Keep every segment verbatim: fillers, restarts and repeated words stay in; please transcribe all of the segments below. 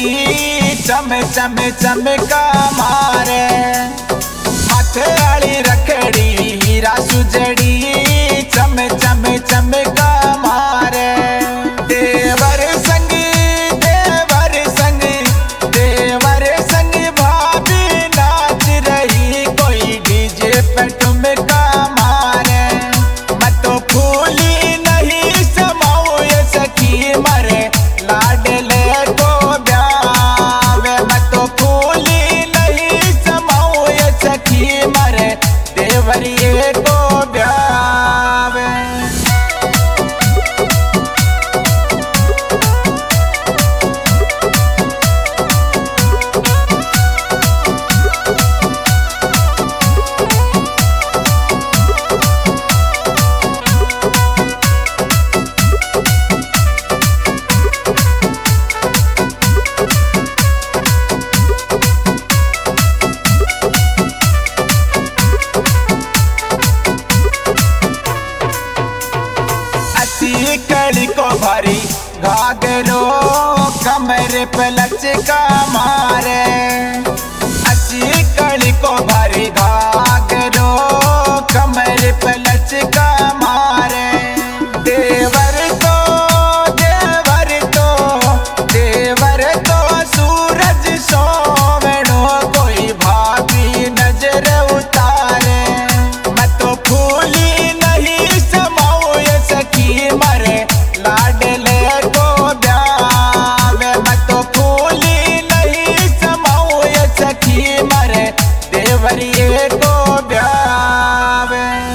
सुजड़ी चम चम चमका मारे माथे आली रखड़ी हीरा सुजड़ी चम चम चमका मारे देवर संग देवर संग देवर संग भाभी नाच रही कोई डीजे पे ठुमका मारे मैं तो फूली नहीं समाऊं ये सखी मरे लाडले को ब्यावे मैं तो फूली नहीं समाऊं ये सखी मरे देवरिए को ब्यावे। कड़ी को भरी घाघरो कमर पे लचका मारे अच्छी कड़ी को भरी घाघरो कमर पे लचका मारे देवर तो देवर तो देवर तो सूरज सोवनो कोई भाभी नजर उतारे मैं तो फूली नहीं समाऊं ये सखी मरे लाडले को ब्यावे मैं तो फूली नहीं समाऊं ये सखी मरे देवरिए को ब्यावे।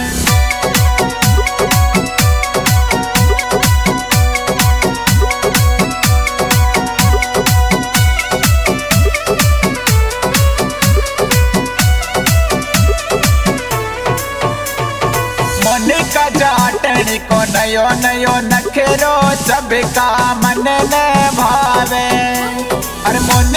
मोनिका जाटन को नयो नयो नखरो सबका मन ने भावे अरे मोनिका